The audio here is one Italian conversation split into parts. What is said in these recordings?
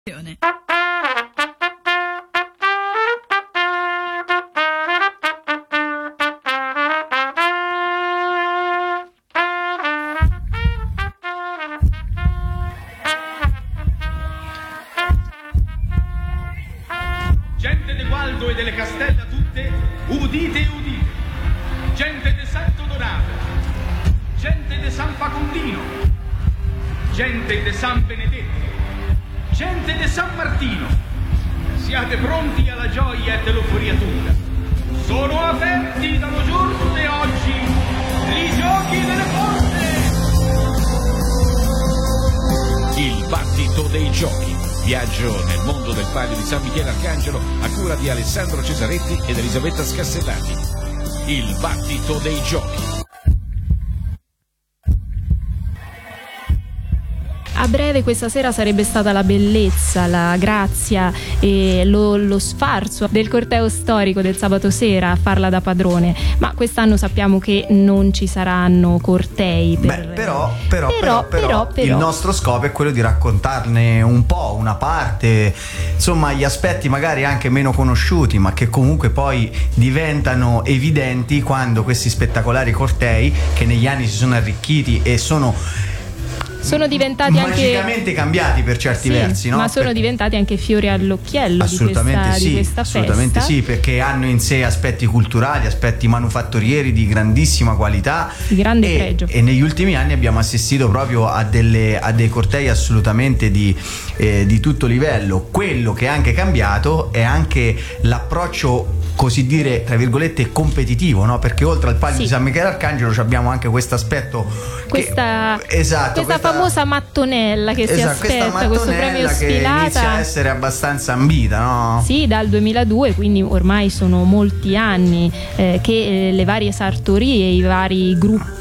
Gente de Gualdo e delle Castella tutte, udite e udite. Gente de Santo Donato, gente de San Facondino, gente de San Benedetto, gente de San Martino. Siate pronti alla gioia e dell'euforiatura. Sono aperti dallo giorno di oggi i giochi delle porte. Il battito dei giochi. Viaggio nel mondo del palio di San Michele Arcangelo a cura di Alessandro Cesaretti ed Elisabetta Scassellati. Il battito dei giochi. A breve questa sera sarebbe stata la bellezza, la grazia e lo sfarzo del corteo storico del sabato sera a farla da padrone, ma quest'anno sappiamo che non ci saranno cortei. Però il nostro scopo è quello di raccontarne un po', una parte, insomma gli aspetti magari anche meno conosciuti, ma che comunque poi diventano evidenti quando questi spettacolari cortei, che negli anni si sono arricchiti e sono diventati magicamente anche cambiati per certi versi, no? Ma sono diventati anche fiori all'occhiello di questa festa. Assolutamente sì, perché hanno in sé aspetti culturali, aspetti manufatturieri di grandissima qualità, di grande pregio. E negli ultimi anni abbiamo assistito proprio a dei cortei assolutamente di tutto livello. Quello che è anche cambiato è anche l'approccio, così dire, tra virgolette, competitivo, no? Perché oltre al palio di San Michele Arcangelo abbiamo anche questo aspetto, questa famosa mattonella che si aspetta, questo premio sfilata che inizia a essere abbastanza ambita, no? Sì, dal 2002, quindi ormai sono molti anni che le varie sartorie, i vari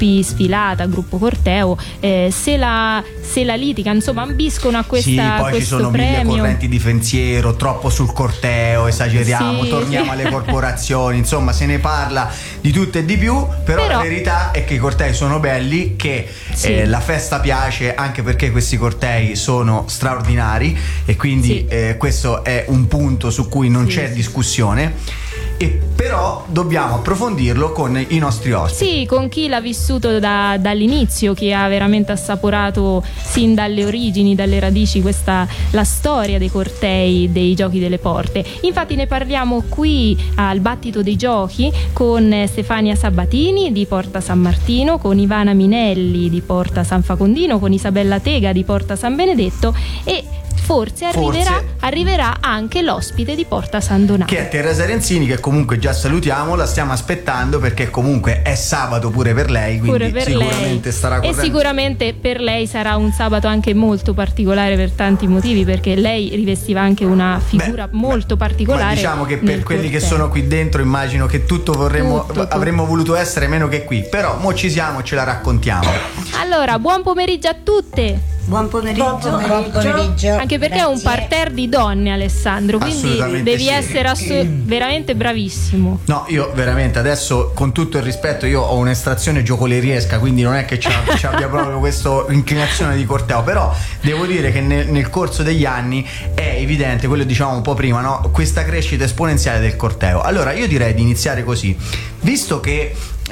gruppi gruppo corteo se la litigano, insomma ambiscono a questo premio. Poi ci sono mille correnti di pensiero, troppo sul corteo, esageriamo, torniamo alle corporazioni, insomma se ne parla di tutto e di più, però la verità è che i cortei sono belli, che la festa piace, anche perché questi cortei sono straordinari e quindi questo è un punto su cui non c'è discussione. E però dobbiamo approfondirlo con i nostri ospiti. Sì, con chi l'ha vissuto dall'inizio, chi ha veramente assaporato sin dalle origini, dalle radici, la storia dei cortei dei Giochi delle Porte. Infatti ne parliamo qui al Battito dei Giochi con Stefania Sabatini di Porta San Martino, con Ivana Minelli di Porta San Facondino, con Isabella Tega di Porta San Benedetto e forse arriverà anche l'ospite di Porta San Donato, che è Teresa Renzini, che comunque già salutiamo, la stiamo aspettando perché comunque è sabato pure per lei, quindi sicuramente starà correndo. E sicuramente per lei sarà un sabato anche molto particolare per tanti motivi, perché lei rivestiva anche una figura molto particolare. Ma diciamo che per quelli che sono qui dentro immagino che avremmo voluto essere meno che qui, però mo ci siamo e ce la raccontiamo. Allora, buon pomeriggio a tutte. Buon pomeriggio. Anche perché è un parterre di donne, Alessandro, quindi devi essere veramente bravissimo. No, io veramente adesso, con tutto il rispetto, io ho un'estrazione giocoleriesca, quindi non è che ci abbia proprio questa inclinazione di corteo, però devo dire che nel corso degli anni è evidente, quello dicevamo un po' prima, no? Questa crescita esponenziale del corteo. Allora io direi di iniziare così, visto che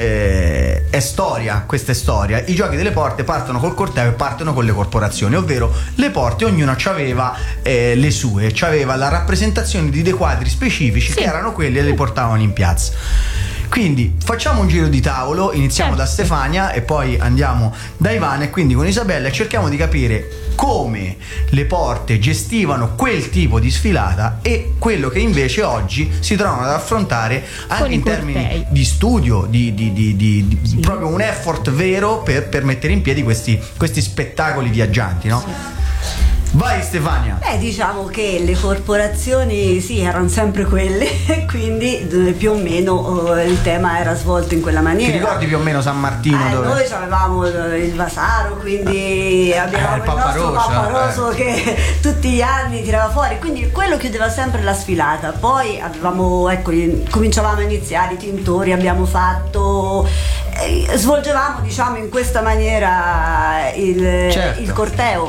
è storia, questa è storia. I Giochi delle Porte partono col corteo e partono con le corporazioni, ovvero le porte ognuna c'aveva le sue, c'aveva la rappresentazione di dei quadri specifici che erano quelli che le portavano in piazza. Quindi facciamo un giro di tavolo, iniziamo da Stefania e poi andiamo da Ivana e quindi con Isabella, e cerchiamo di capire come le porte gestivano quel tipo di sfilata e quello che invece oggi si trovano ad affrontare anche in termini di studio, di proprio un effort vero per mettere in piedi questi spettacoli viaggianti, no? Vai Stefania. Diciamo che le corporazioni erano sempre quelle, quindi più o meno il tema era svolto in quella maniera. Ti ricordi più o meno San Martino? Dove? Noi avevamo il Vasaro, quindi abbiamo il nostro Papparoso che tutti gli anni tirava fuori, quindi quello chiudeva sempre la sfilata. Poi avevamo, cominciavamo a iniziare i tintori, abbiamo fatto, svolgevamo diciamo in questa maniera il corteo.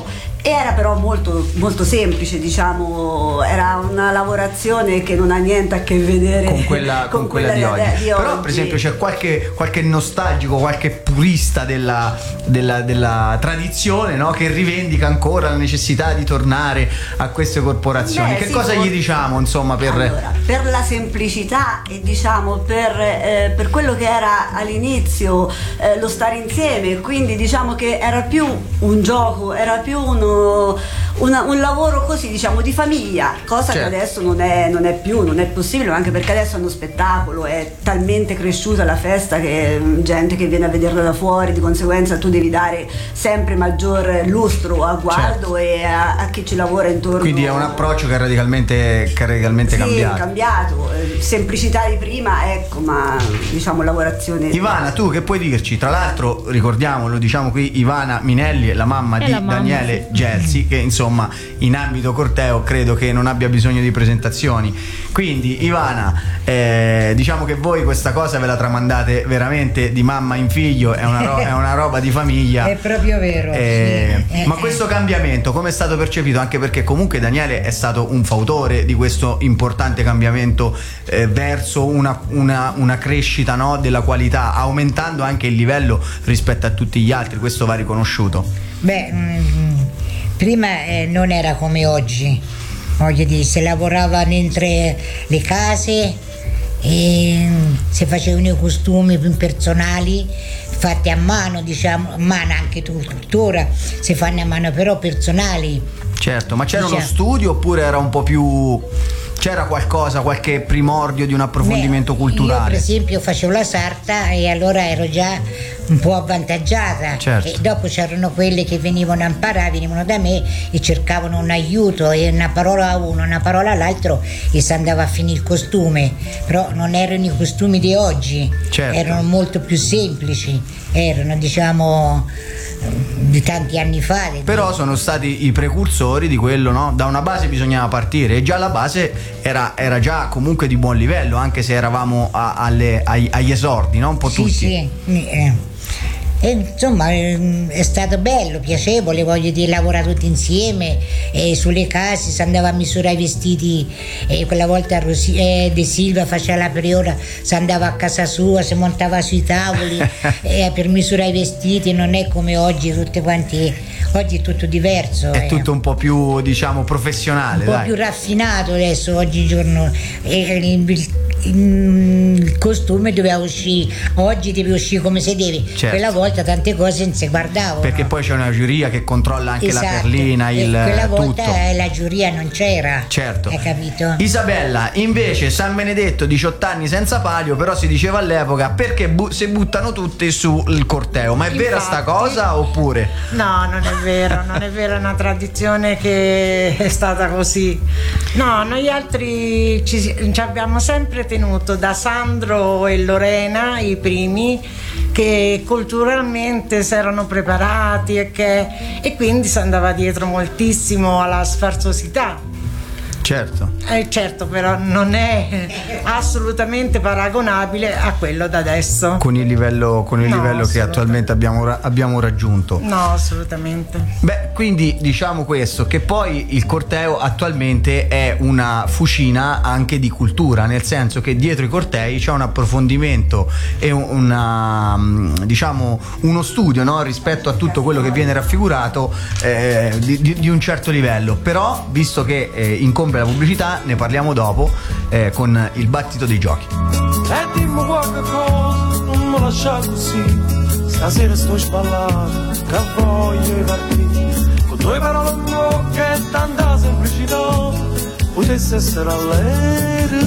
Era però molto, molto semplice, diciamo, era una lavorazione che non ha niente a che vedere con quella di oggi. Però per esempio c'è qualche nostalgico, qualche purista della tradizione, no? Che rivendica ancora la necessità di tornare a queste corporazioni. Che cosa gli diciamo, insomma, Allora, per la semplicità e diciamo per quello che era all'inizio lo stare insieme, quindi diciamo che era più un gioco, era più un lavoro così, diciamo, di famiglia, cosa che adesso non è possibile, anche perché adesso è uno spettacolo, è talmente cresciuta la festa che gente che viene a vederla da fuori, di conseguenza tu devi dare sempre maggior lustro a guardo e a chi ci lavora intorno. Quindi è un approccio che è radicalmente cambiato. Semplicità di prima, ecco, ma diciamo lavorazione. Ivana, tu che puoi dirci? Tra l'altro ricordiamolo, diciamo qui, Ivana Minelli è la mamma di Daniele Gelsi, che insomma in ambito corteo credo che non abbia bisogno di presentazioni. Quindi Ivana, diciamo che voi questa cosa ve la tramandate veramente di mamma in figlio, è una roba di famiglia. È proprio vero. Ma questo cambiamento come è stato percepito? Anche perché comunque Daniele è stato un fautore di questo importante cambiamento verso una crescita, no, della qualità, aumentando anche il livello rispetto a tutti gli altri, questo va riconosciuto. Prima non era come oggi, voglio dire, si lavorava dentro le case e si facevano i costumi personali fatti a mano, diciamo, a mano anche tuttora si fanno a mano, però personali. Certo, ma c'era uno studio oppure era un po' più... c'era qualche primordio di un approfondimento culturale? Io per esempio facevo la sarta e allora ero già un po' avvantaggiata, certo. E dopo c'erano quelle che venivano a imparare, venivano da me e cercavano un aiuto, e una parola a uno, una parola all'altro e si andava a finire il costume. Però non erano i costumi di oggi, certo. Erano molto più semplici, erano, diciamo, di tanti anni fa. Però sono stati i precursori di quello, no? Da una base bisognava partire e già la base era già comunque di buon livello, anche se eravamo agli esordi, no? Un po' tutti. Sì. E insomma è stato bello, piacevole, voglio dire, lavorare tutti insieme e sulle case si andava a misurare i vestiti, e quella volta De Silva faceva la priora, si andava a casa sua, si montava sui tavoli per misurare i vestiti, non è come oggi tutte quanti, oggi è tutto diverso, è tutto un po' più, diciamo, professionale, un po' più raffinato adesso, oggigiorno. Il costume doveva uscire, oggi deve uscire come si deve, certo. Quella volta tante cose non si guardavano, perché poi c'è una giuria che controlla anche la perlina, quella volta tutto. La giuria non c'era, certo. Hai capito? Isabella, invece San Benedetto 18 anni senza palio, però si diceva all'epoca perché si buttano tutti sul corteo, ma è vera sta cosa oppure? No, non è vero, è una tradizione che è stata così. No, noi altri ci abbiamo sempre tenuto, da Sandro e Lorena, i primi, che culturalmente si erano preparati e quindi si andava dietro moltissimo alla sfarzosità. Certo. Certo, però non è assolutamente paragonabile a quello da adesso. Con il livello che attualmente abbiamo raggiunto. No, assolutamente. Beh, quindi diciamo questo, che poi il corteo attualmente è una fucina anche di cultura, nel senso che dietro i cortei c'è un approfondimento e diciamo uno studio, no? Rispetto a tutto quello che viene raffigurato di un certo livello. Però, visto che incombe la pubblicità, ne parliamo dopo con il battito dei giochi. E dimmi qualche cosa, non mi lascia così, stasera sto sballato, che voglio partire, con due parole in bocca e tanta semplicità, potesse essere all'era.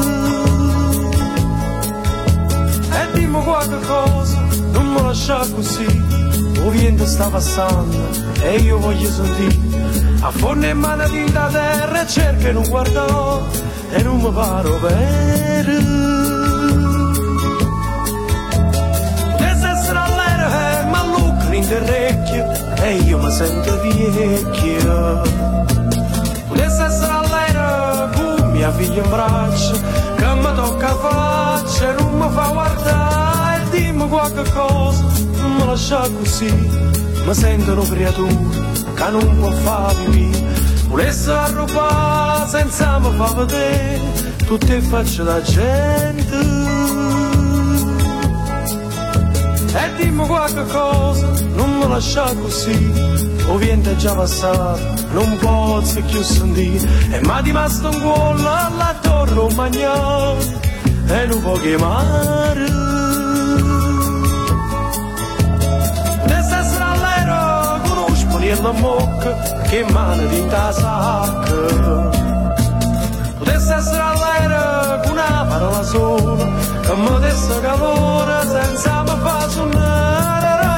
E dimmi qualche cosa, non mi lascia così, il vento sta passando e io voglio sentire, a forno in mano tinta terra e cerco e non guardo e non mi paro vero. Potesse essere all'era ma lucro in orecchio e io mi sento vecchio. Potesse essere all'era con mia figlia in braccio che mi tocca faccia e non mi fa guardare. E dimmi qualche cosa, non mi lascia così, mi sento una creatura che non può far vivere. Volesse arrubare senza mi fa vedere tutte facce da gente. E dimmi qualche cosa, non mi lascia così, o viene già passato, non posso più sentire. E mi è rimasto un cuore alla torre Romagnano e non può chiamare. Adesso sarà l'ero, conosco la mocca che mano di ta sacca. Adesso sarà l'ero, con una parola sola, che mi desse calore senza mi fa suonare.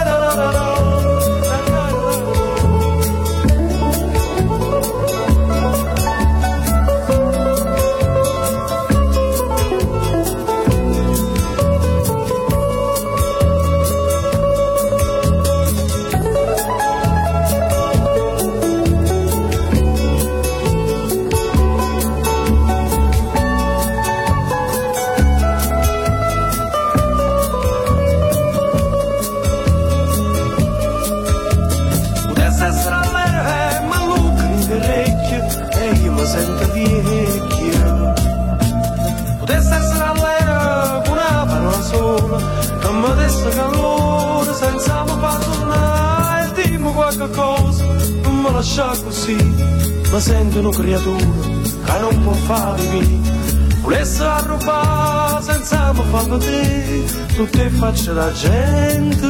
Sento vecchio, potesse essere all'era con una parola sola, che mi desse calore senza mi far tornare. E dimmi qualche cosa, non mi lascia così, mi sento una creatura che non può far vivere. Volesse arrubare senza mi far vedere tutte facce da gente.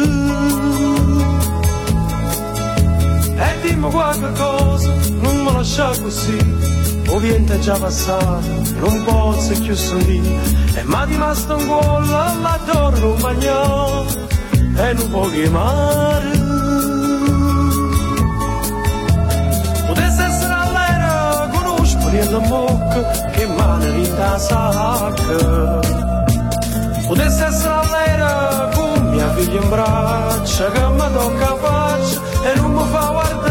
E dimmi qualche cosa, non mi lascia così, o viene già passato, non posso più sentire. E mi è rimasto un cuore alla torre Romagnano e non può chiamare. Potesse essere all'era, conosco la mocca che mano in ta sacca. Potesse essere all'era con mia figlia in braccia che mi tocca la faccia e non mi fa guardare.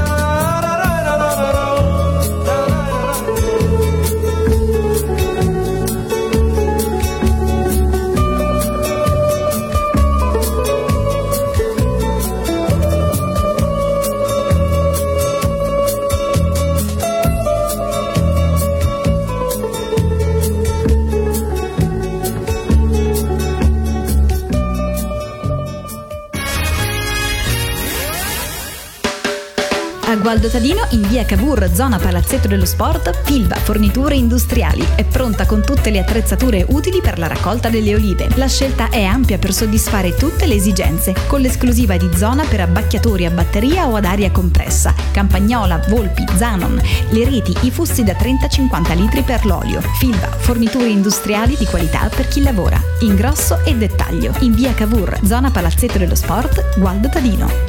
A Gualdo Tadino, in via Cavour, zona Palazzetto dello Sport, Pilva Forniture Industriali è pronta con tutte le attrezzature utili per la raccolta delle olive. La scelta è ampia per soddisfare tutte le esigenze, con l'esclusiva di zona per abbacchiatori a batteria o ad aria compressa, campagnola, volpi, zanon, le reti, i fusti da 30-50 litri per l'olio. Pilva Forniture Industriali di qualità per chi lavora. Ingrosso e dettaglio. In via Cavour, zona Palazzetto dello Sport, Gualdo Tadino.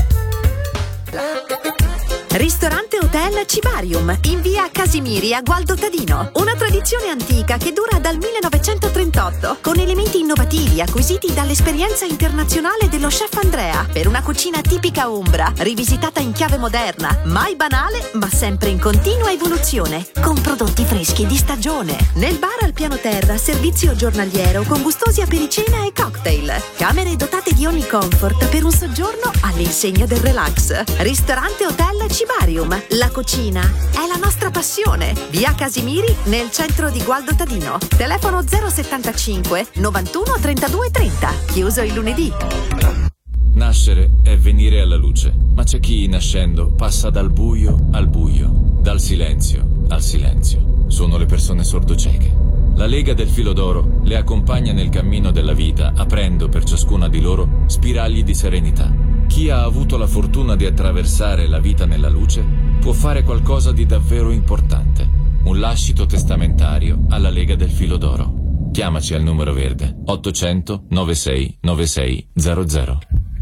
Ristorante Hotel Cibarium in via Casimiri a Gualdo Tadino. Una tradizione antica che dura dal 1938, con elementi innovativi acquisiti dall'esperienza internazionale dello chef Andrea, per una cucina tipica umbra, rivisitata in chiave moderna, mai banale ma sempre in continua evoluzione, con prodotti freschi di stagione. Nel bar al piano terra, servizio giornaliero con gustosi apericena e cocktail. Camere dotate di ogni comfort per un soggiorno all'insegna del relax. Ristorante Hotel Cibarium. La cucina è la nostra passione. Via Casimiri nel centro di Gualdo Tadino. Telefono 075 91 32 30. Chiuso il lunedì. Nascere è venire alla luce, ma c'è chi nascendo passa dal buio al buio, dal silenzio al silenzio. Sono le persone sordocieche. La Lega del Filo d'Oro le accompagna nel cammino della vita, aprendo per ciascuna di loro spiragli di serenità. Chi ha avuto la fortuna di attraversare la vita nella luce può fare qualcosa di davvero importante. Un lascito testamentario alla Lega del Filo d'Oro. Chiamaci al numero verde 800 96 96 00.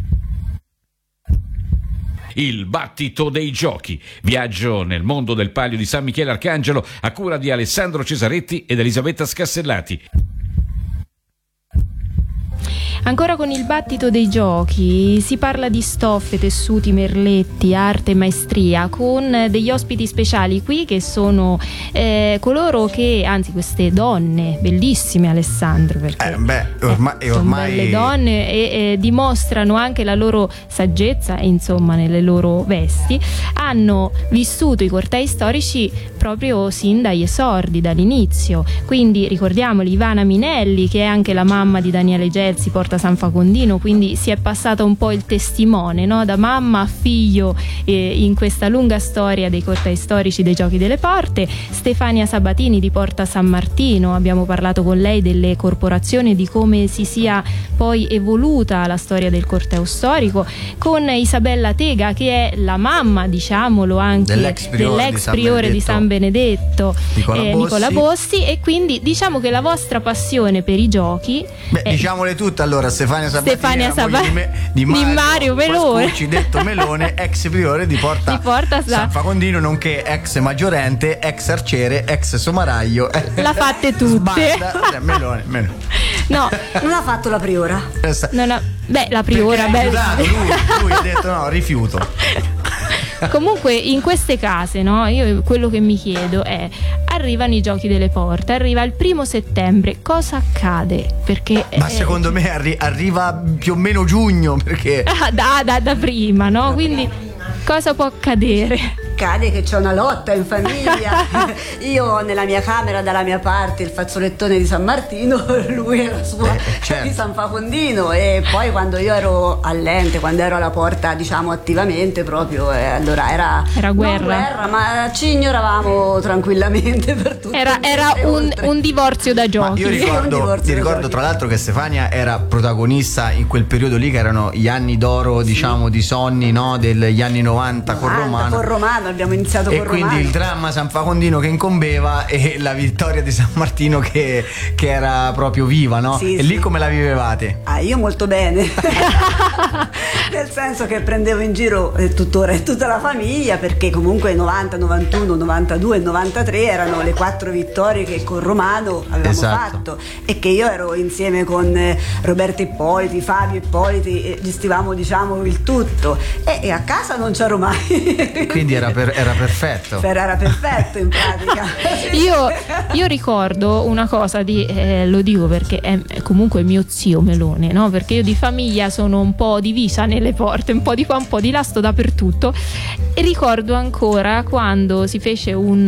Il battito dei giochi. Viaggio nel mondo del Palio di San Michele Arcangelo a cura di Alessandro Cesaretti ed Elisabetta Scassellati. Ancora con il battito dei giochi si parla di stoffe, tessuti, merletti, arte e maestria, con degli ospiti speciali qui che sono coloro che, anzi queste donne bellissime, Alessandro, perché ormai belle donne e dimostrano anche la loro saggezza, insomma, nelle loro vesti, hanno vissuto i cortei storici proprio sin dagli esordi, dall'inizio. Quindi ricordiamoli, Ivana Minelli, che è anche la mamma di Daniele Gelsi, Porta San Facondino, quindi si è passata un po' il testimone, no? Da mamma a figlio in questa lunga storia dei cortei storici dei Giochi delle Porte. Stefania Sabatini di Porta San Martino, abbiamo parlato con lei delle corporazioni, di come si sia poi evoluta la storia del corteo storico, con Isabella Tega, che è la mamma, diciamolo, anche dell'ex priore di San Benedetto, Nicola Bossi, e quindi diciamo che la vostra passione per i giochi diciamole tutte. Allora, Stefania Sabatini di Mario Melone, detto Melone, ex priore di Porta San Facondino, nonché ex maggiorente, ex arciere, ex somaraio, la fatte tutte. Melone. No, non ha fatto la priora. La priora, lui ha detto no, rifiuto. Comunque in queste case, no, io quello che mi chiedo è: arrivano i Giochi delle Porte, arriva il 1° settembre, cosa accade? Perché secondo me arriva più o meno giugno, perché da prima, no? Quindi cosa può accadere? Accade che c'è una lotta in famiglia. Io nella mia camera, dalla mia parte, il fazzolettone di San Martino, lui la sua di San Facondino, e poi quando io ero all'ente, quando ero alla porta, diciamo attivamente proprio, allora era guerra, ma ci ignoravamo tranquillamente per tutto. Era un divorzio da giochi. Ma io ricordo tra l'altro che Stefania era protagonista in quel periodo lì, che erano gli anni d'oro, diciamo, di Sonni, no? Degli anni 90 con Romano. Abbiamo iniziato con Romano. E quindi il dramma San Facondino che incombeva e la vittoria di San Martino che era proprio viva, no? Sì, e lì come la vivevate? Io molto bene. Nel senso che prendevo in giro tuttora tutta la famiglia, perché comunque 90, 91, 92 e 93 erano le 4 vittorie che con Romano avevamo fatto, e che io ero insieme con Roberto Ippoliti, Fabio Ippoliti, gestivamo, diciamo, il tutto, e a casa non c'ero mai. Quindi era perfetto. Era perfetto in pratica. Io ricordo una cosa lo dico perché è comunque mio zio Melone, no? Perché io di famiglia sono un po' divisa nelle porte, un po' di qua, un po' di là, sto dappertutto, e ricordo ancora quando si fece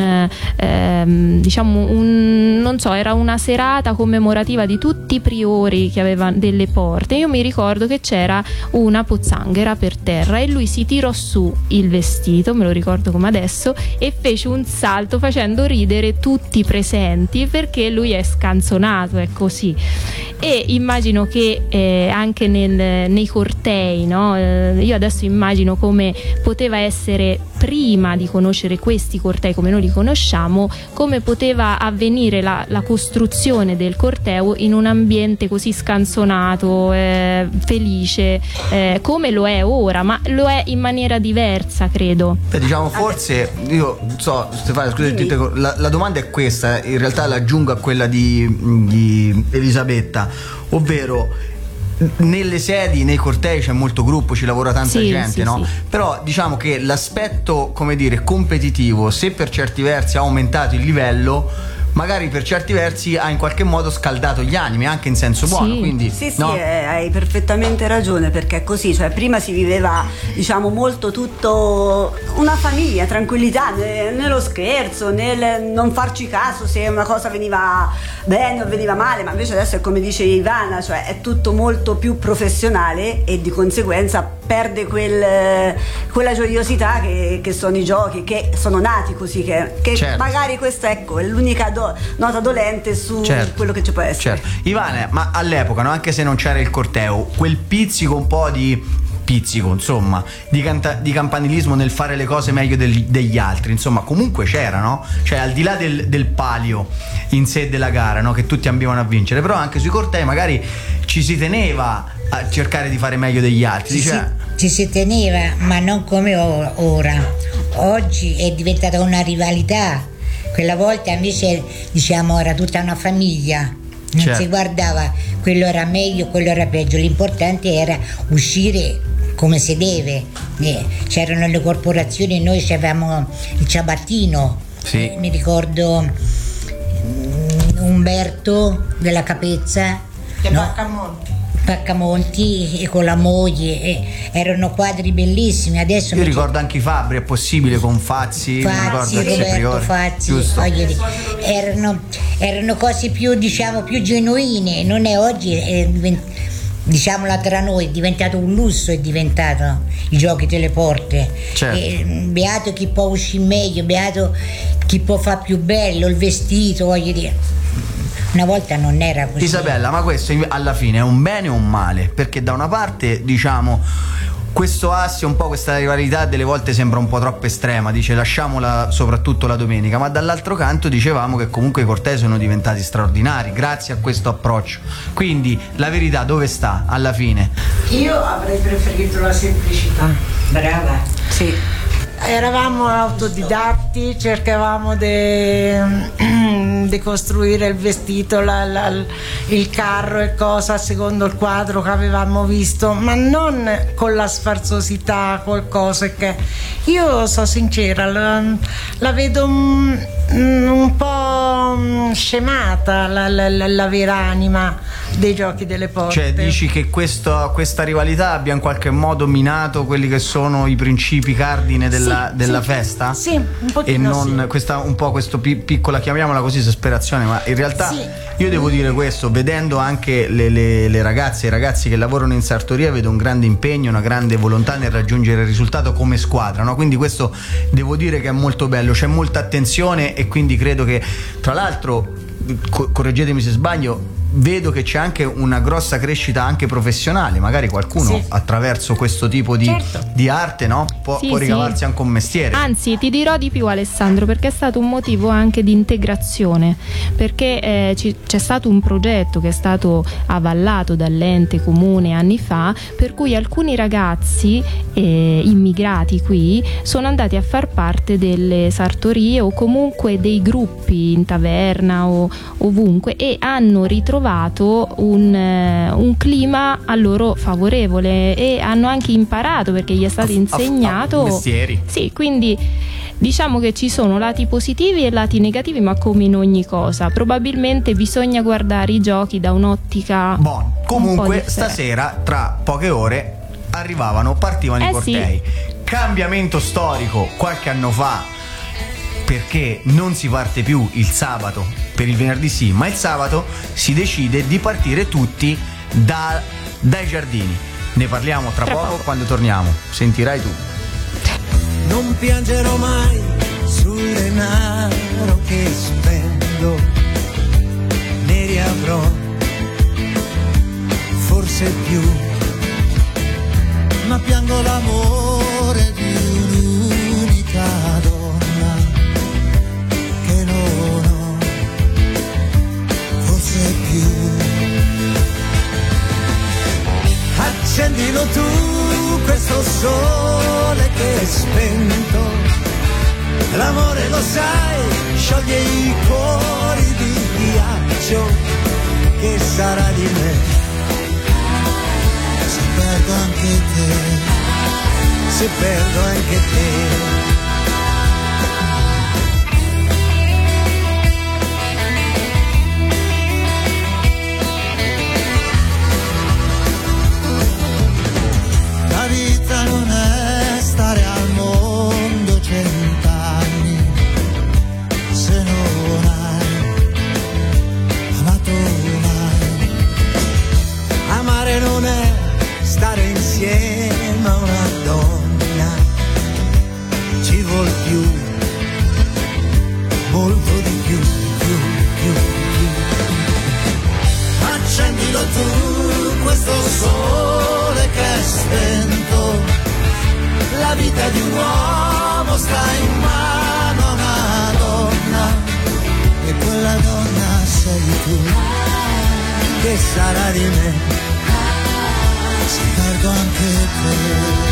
non so, era una serata commemorativa di tutti i priori che avevano delle porte. Io mi ricordo che c'era una pozzanghera per terra e lui si tirò su il vestito, me lo ricordo come adesso, e fece un salto facendo ridere tutti i presenti, perché lui è scanzonato, è così. E immagino che anche nei cortei, no? Io adesso immagino come poteva essere prima di conoscere questi cortei come noi li conosciamo, come poteva avvenire la costruzione del corteo in un ambiente così scanzonato, felice, come lo è ora, ma lo è in maniera diversa, credo. Diciamo, forse, io so, Stefania, scusa, la domanda è questa, in realtà l'aggiungo a quella di Elisabetta, ovvero nelle sedi, nei cortei c'è molto gruppo, ci lavora tanta gente, no? Sì. Però diciamo che l'aspetto, come dire, competitivo, se per certi versi ha aumentato il livello, magari per certi versi ha in qualche modo scaldato gli animi, anche in senso buono. Quindi, no? Hai perfettamente ragione, perché è così, cioè prima si viveva, diciamo, molto tutto una famiglia, tranquillità, nello scherzo, nel non farci caso se una cosa veniva bene o veniva male, ma invece adesso è come dice Ivana, cioè è tutto molto più professionale e di conseguenza perde quella gioiosità che sono i giochi, che sono nati così, che certo. Magari questa, ecco, è l'unica nota dolente su quello che ci può essere. Certo. Ivana, ma all'epoca, no, anche se non c'era il corteo, quel pizzico, un po' di insomma, di campanilismo nel fare le cose meglio degli altri, insomma, comunque c'era, no? Cioè, al di là del palio in sé della gara, no? Che tutti ambivano a vincere, però anche sui cortei magari ci si teneva a cercare di fare meglio degli altri. Ci si teneva, ma non come ora. Oggi è diventata una rivalità. Quella volta invece, diciamo, era tutta una famiglia. Non si guardava quello era meglio, quello era peggio, l'importante era uscire come si deve. C'erano le corporazioni, noi avevamo il ciabattino, mi ricordo Umberto della Capezza, Paccamonti e con la moglie, erano quadri bellissimi. Adesso io ricordo anche i Fabbri, è possibile, con Fazzi, Roberto Fazzi, erano cose più, diciamo, più genuine. Non è oggi, diciamola tra noi, è diventato un lusso, è diventato i giochi delle porte. Beato chi può uscire meglio, beato chi può fare più bello il vestito, voglio dire. Una volta non era così. Isabella, ma questo alla fine è un bene o un male? Perché da una parte, diciamo, questo asse, un po' questa rivalità delle volte sembra un po' troppo estrema, dice lasciamola soprattutto la domenica, ma dall'altro canto dicevamo che comunque i cortei sono diventati straordinari grazie a questo approccio. Quindi la verità dove sta alla fine? Io avrei preferito la semplicità. Brava. Sì. Eravamo autodidatti, cercavamo di costruire il vestito, il carro e cosa secondo il quadro che avevamo visto, ma non con la sfarzosità, qualcosa che io sono sincera, la vedo un po' scemata la vera anima dei giochi delle porte. Cioè dici che questa rivalità abbia in qualche modo minato quelli che sono i principi cardine della festa? Sì, un pochino. E non questa, un po' questo piccola, chiamiamola così, esasperazione, ma in realtà io devo dire questo, vedendo anche le ragazze e i ragazzi che lavorano in sartoria, vedo un grande impegno, una grande volontà nel raggiungere il risultato come squadra, no? Quindi questo devo dire che è molto bello, c'è molta attenzione e quindi credo che, tra l'altro, correggetemi se sbaglio, vedo che c'è anche una grossa crescita anche professionale, magari qualcuno attraverso questo tipo di arte, no? Può ricavarsi anche un mestiere. Anzi, ti dirò di più, Alessandro, perché è stato un motivo anche di integrazione, perché c'è stato un progetto che è stato avallato dall'ente comune anni fa, per cui alcuni ragazzi immigrati qui sono andati a far parte delle sartorie o comunque dei gruppi in taverna o ovunque, e hanno ritrovato un clima a loro favorevole e hanno anche imparato, perché gli è stato insegnato mestieri. Sì, quindi diciamo che ci sono lati positivi e lati negativi, ma come in ogni cosa probabilmente bisogna guardare i giochi da un'ottica comunque stasera, tra poche ore, partivano i cortei. Cambiamento storico qualche anno fa, perché non si parte più il sabato per il venerdì ma il sabato si decide di partire tutti dai giardini. Ne parliamo tra poco quando torniamo, sentirai tu. Non piangerò mai sul denaro che spendo, ne riavrò forse più, ma piango l'amore di un'unica donna che non ho, forse più. Accendilo tu questo sole che è spento, l'amore lo sai scioglie i cuori di ghiaccio, che sarà di me se perdo anche te, se perdo anche te. La vita non è stare al mondo 100 anni se non hai amato mai. Amare non è stare insieme a una donna, ci vuol più, molto di più. Accendilo tu questo sole che è spento, la vita di un uomo sta in mano a una donna, e quella donna sei tu, che sarà di me se perdo anche te.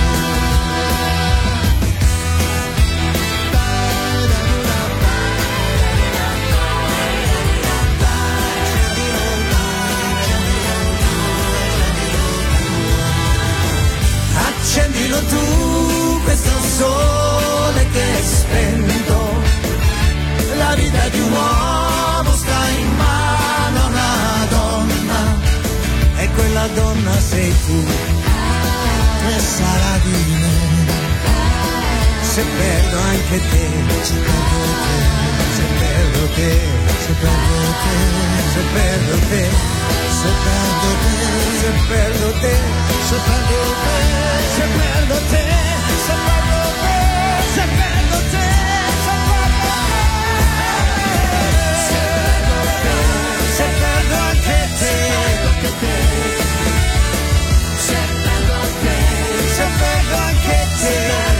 questo sole che è spento, la vita di un uomo sta in mano a una donna, e quella donna sei tu, e sarà di me. Se perdo anche te, se perdo te, se perdo te, se perdo te, se perdo te, se perdo te, se perdo te, se perdo te, se perdo te, se perdo te, se perdo anche te, se perdo te, se perdo anche te.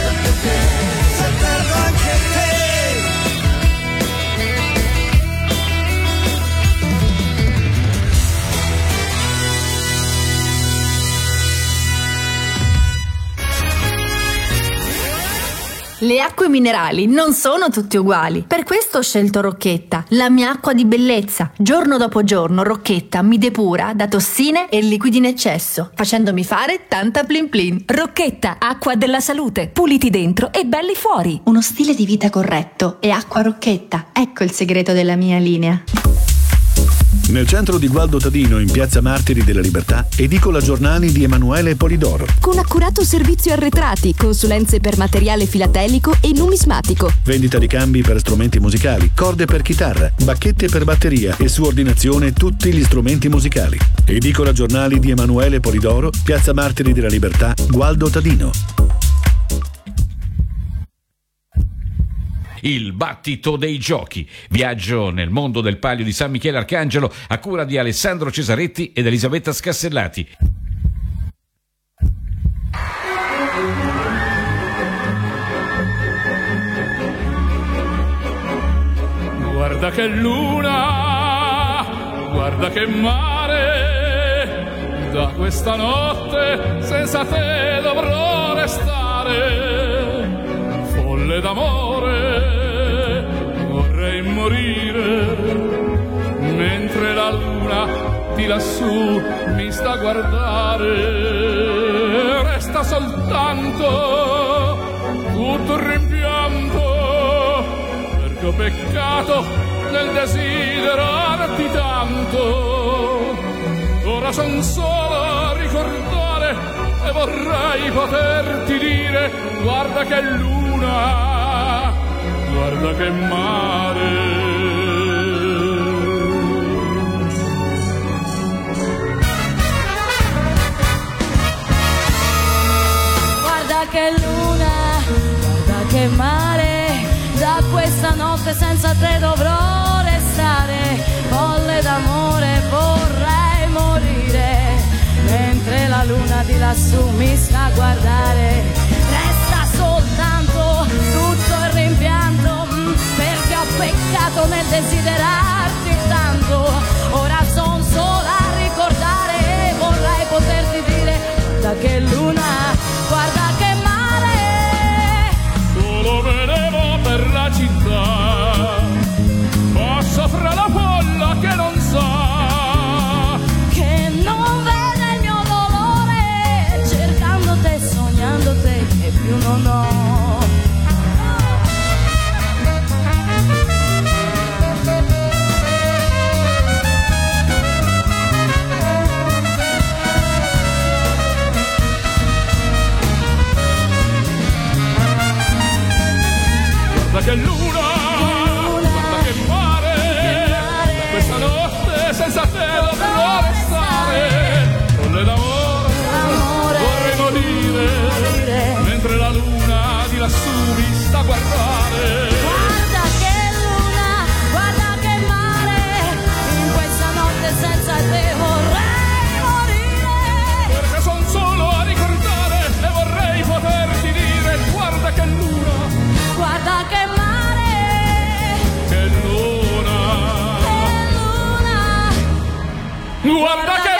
Le acque minerali non sono tutte uguali. Per questo ho scelto Rocchetta, la mia acqua di bellezza. Giorno dopo giorno Rocchetta mi depura da tossine e liquidi in eccesso, facendomi fare tanta plin plin. Rocchetta, acqua della salute. Puliti dentro e belli fuori. Uno stile di vita corretto e acqua Rocchetta. Ecco il segreto della mia linea. Nel centro di Gualdo Tadino, in piazza Martiri della Libertà, edicola giornali di Emanuele Polidoro. Con accurato servizio arretrati, consulenze per materiale filatelico e numismatico. Vendita di cambi per strumenti musicali, corde per chitarra, bacchette per batteria e su ordinazione tutti gli strumenti musicali. Edicola giornali di Emanuele Polidoro, piazza Martiri della Libertà, Gualdo Tadino. Il battito dei giochi. Viaggio nel mondo del Palio di San Michele Arcangelo a cura di Alessandro Cesaretti ed Elisabetta Scassellati. Guarda che luna, guarda che mare, da questa notte senza te dovrò restare, folle d'amore. Vorrei morire mentre la luna di lassù mi sta a guardare. Resta soltanto tutto il rimpianto, perché ho peccato nel desiderarti tanto. Ora son solo a ricordare e vorrei poterti dire: guarda che luna, guarda che mare. Guarda che luna, guarda che mare, da questa notte senza te dovrò restare, folle d'amore vorrei morire, mentre la luna di lassù mi sta a guardare. Resta soltanto tutto il rimpianto, perché ho peccato nel desiderarti tanto. Ora son sola a ricordare e vorrei poterti dire: guarda che luna, guarda che mare. Solo vedevo per la città, passo fra la folla che non sa, che non vede il mio dolore, cercando te, sognando te, e più non ho. Guarda che luna, guarda che mare, da questa notte senza te dovrò restare, folle d'amore, vorrei morire, mentre la luna di lassù mi sta a guardare. Guarda che luna, guarda che mare, in questa notte senza te vorrei morire, perché son solo a ricordare e vorrei poterti dire: guarda che luna, guarda che mare, che luna, guarda che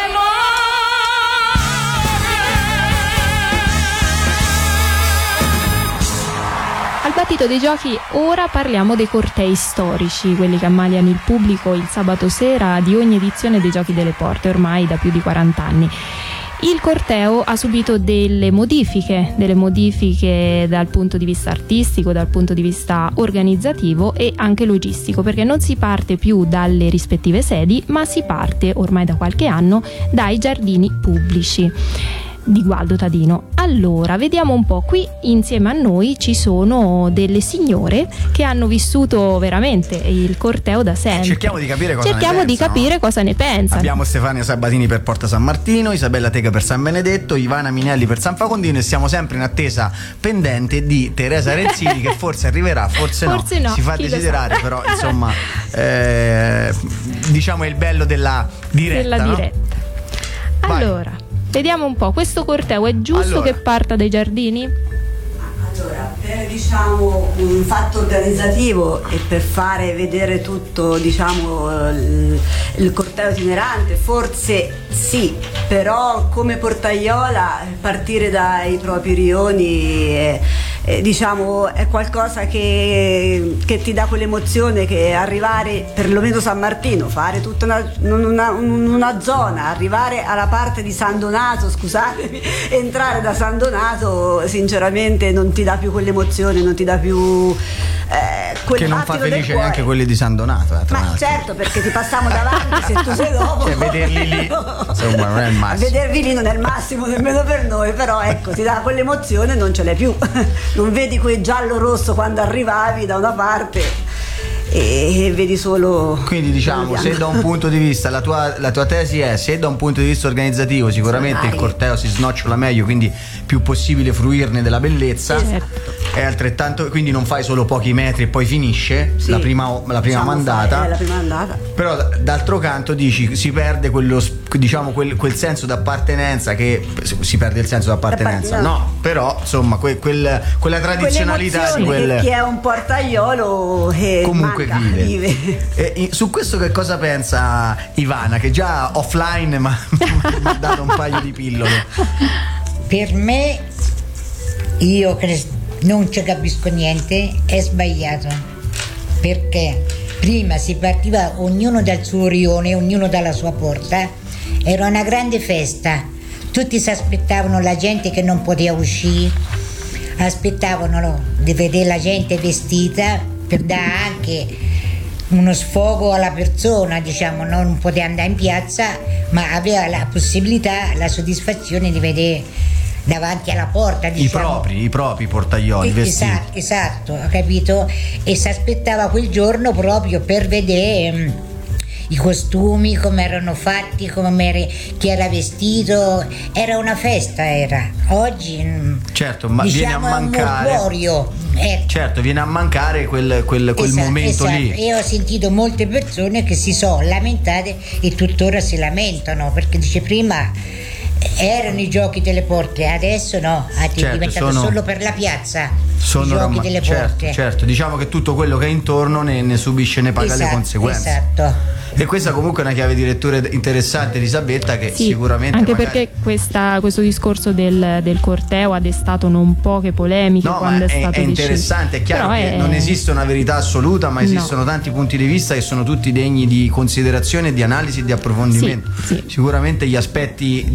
Al battito dei giochi ora parliamo dei cortei storici, quelli che ammaliano il pubblico il sabato sera di ogni edizione dei Giochi delle Porte, ormai da più di 40 anni. Il corteo ha subito delle modifiche dal punto di vista artistico, dal punto di vista organizzativo e anche logistico, perché non si parte più dalle rispettive sedi, ma si parte ormai da qualche anno dai giardini pubblici di Gualdo Tadino. Allora, vediamo un po', qui insieme a noi ci sono delle signore che hanno vissuto veramente il corteo da sempre. Cerchiamo di capire cosa ne pensano. Abbiamo Stefania Sabatini per Porta San Martino, Isabella Tega per San Benedetto, Ivana Minelli per San Facondino, e siamo sempre in attesa pendente di Teresa Renzini che forse arriverà, forse no, si fa desiderare, però insomma diciamo è il bello della diretta. Allora, vediamo un po', questo corteo è giusto che parta dai giardini? Allora, per un fatto organizzativo e per fare vedere tutto il corteo itinerante, forse sì, però come portaiola partire dai propri rioni è qualcosa che ti dà quell'emozione, che arrivare perlomeno San Martino, fare tutta una zona, arrivare alla parte di San Donato, scusatemi, entrare da San Donato sinceramente non ti dà più quell'emozione, non ti dà più quel che non fa felice neanche quelli di San Donato, ma certo, perché ti passiamo davanti se tu sei dopo, vederli lì insomma non è il massimo, vedervi lì non è il massimo nemmeno per noi, però ecco, ti dà quell'emozione, non ce l'hai più. Non vedi quel giallo rosso quando arrivavi da una parte e vedi solo. Quindi diciamo, se da un punto di vista la tua tesi è, se da un punto di vista organizzativo sicuramente il corteo si snocciola meglio, quindi più possibile fruirne della bellezza, è altrettanto, quindi non fai solo pochi metri e poi finisce la prima mandata, però d'altro canto dici si perde quel senso d'appartenenza, che si perde il senso d'appartenenza, no, però insomma quella tradizionalità di quel che è un portaiolo comunque vive. E su questo che cosa pensa Ivana, che già offline mi ha dato un paio di pillole? Per me, io non ci capisco niente, è sbagliato, perché prima si partiva ognuno dal suo rione, ognuno dalla sua porta, era una grande festa, tutti si aspettavano la gente che non poteva uscire, aspettavano di vedere la gente vestita per dare anche uno sfogo alla persona, non poteva andare in piazza, ma aveva la possibilità, la soddisfazione di vedere davanti alla porta, i propri portaioli vestiti. Esatto, ho capito, e si aspettava quel giorno proprio per vedere i costumi, come erano fatti, chi era vestito, era una festa, era. Oggi certo, ma viene a mancare certo, viene a mancare quel momento lì. Io ho sentito molte persone che si sono lamentate e tuttora si lamentano, perché dice prima erano i giochi delle porte, adesso no, è diventato solo per la piazza. I giochi delle porte. Certo, diciamo che tutto quello che è intorno ne subisce, ne paga le conseguenze. Esatto. E questa comunque è una chiave di lettura interessante, Elisabetta, che sicuramente anche perché questo discorso del corteo ha destato non poche polemiche quando è stato interessante, è chiaro che non esiste una verità assoluta, ma esistono tanti punti di vista che sono tutti degni di considerazione, di analisi e di approfondimento. Sicuramente gli aspetti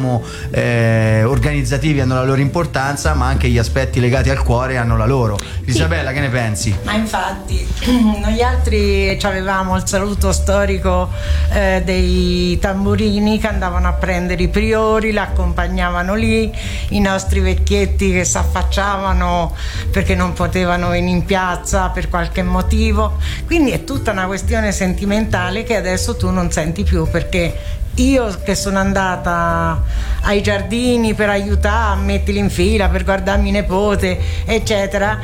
organizzativi hanno la loro importanza, ma anche gli aspetti legati al cuore hanno la loro. Isabella, che ne pensi? Ma infatti noi altri avevamo il saluto storico dei tamburini che andavano a prendere i priori, l'accompagnavano lì, i nostri vecchietti che si affacciavano perché non potevano venire in piazza per qualche motivo, quindi è tutta una questione sentimentale che adesso tu non senti più, perché io che sono andata ai giardini per aiutare a metterli in fila, per guardarmi nipote eccetera,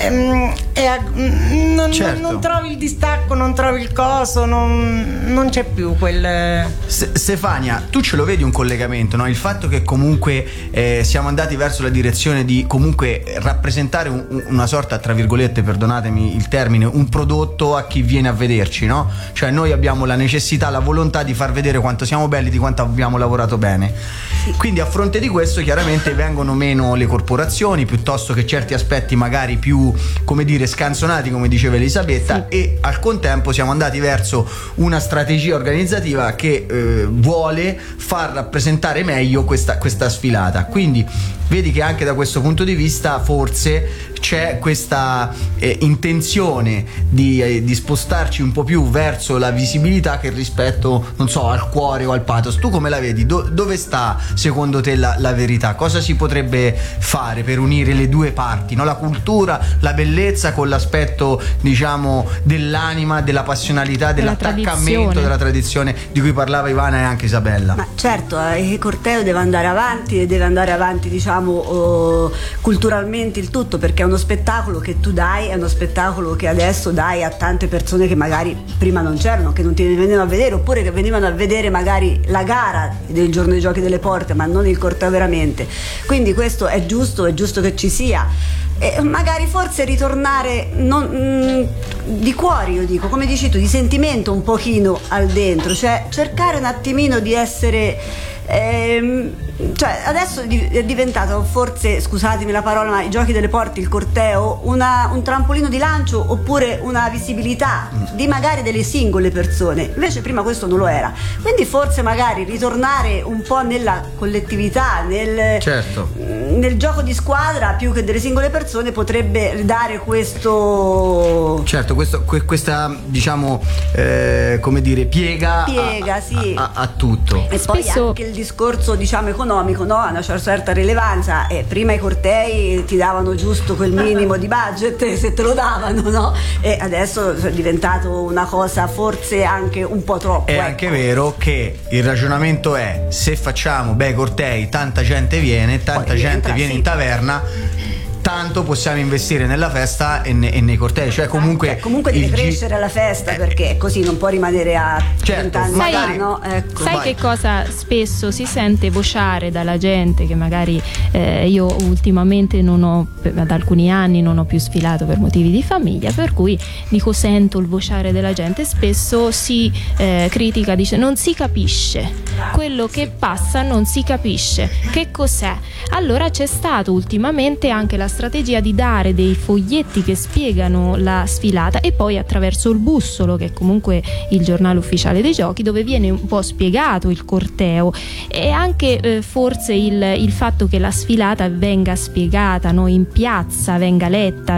non trovi il distacco, non trovi il coso, non c'è più quel. Stefania, tu ce lo vedi un collegamento, no? Il fatto che comunque siamo andati verso la direzione di comunque rappresentare una sorta, tra virgolette, perdonatemi il termine, un prodotto a chi viene a vederci, no? Cioè noi abbiamo la necessità, la volontà di far vedere quanto siamo belli, di quanto abbiamo lavorato bene. Quindi a fronte di questo chiaramente vengono meno le corporazioni, piuttosto che certi aspetti magari più dire, scanzonati, come diceva Elisabetta, sì. E al contempo siamo andati verso una strategia organizzativa che vuole far rappresentare meglio questa sfilata. Quindi vedi che anche da questo punto di vista forse c'è questa intenzione di spostarci un po' più verso la visibilità che rispetto, non so, al cuore o al pathos. Tu come la vedi? Dove sta secondo te la verità? Cosa si potrebbe fare per unire le due parti, no? La cultura, la bellezza con l'aspetto, diciamo, dell'anima, della passionalità, dell'attaccamento, della tradizione di cui parlava Ivana e anche Isabella. Ma certo, il corteo deve andare avanti e deve andare avanti, diciamo, culturalmente il tutto, perché è uno spettacolo che tu dai, è uno spettacolo che adesso dai a tante persone che magari prima non c'erano, che non ti venivano a vedere, oppure che venivano a vedere magari la gara del giorno dei Giochi delle Porte ma non il corteo veramente. Quindi questo è giusto che ci sia, e magari forse ritornare di cuore, io dico, come dici tu, di sentimento un pochino al dentro, cioè cercare un attimino di essere cioè adesso è diventato, forse, scusatemi la parola, ma i Giochi delle Porte, il corteo, un trampolino di lancio oppure una visibilità di magari delle singole persone, invece prima questo non lo era. Quindi forse magari ritornare un po' nella collettività, nel gioco di squadra più che delle singole persone, potrebbe dare questo, certo, questa, diciamo, come dire, piega sì, a tutto. E poi anche il discorso, diciamo, economico, no? Ha una certa rilevanza. Prima i cortei ti davano giusto quel minimo di budget, se te lo davano, no? E adesso è diventato una cosa forse anche un po' troppo. È anche vero che il ragionamento è: se facciamo bei cortei, tanta gente viene, tanta gente viene in taverna, tanto possiamo investire nella festa e nei cortei, cioè comunque deve crescere la festa, perché così non può rimanere a 30 anni. Magari, no? Ecco. Sai che cosa spesso si sente vociare dalla gente, che magari io ultimamente da alcuni anni non ho più sfilato per motivi di famiglia, per cui dico, sento il vociare della gente, spesso si critica, dice non si capisce quello che passa, non si capisce che cos'è. Allora c'è stato ultimamente anche la strategia di dare dei foglietti che spiegano la sfilata, e poi attraverso il Bussolo, che è comunque il giornale ufficiale dei Giochi, dove viene un po' spiegato il corteo, e anche forse il fatto che la sfilata venga spiegata, no? In piazza venga letta,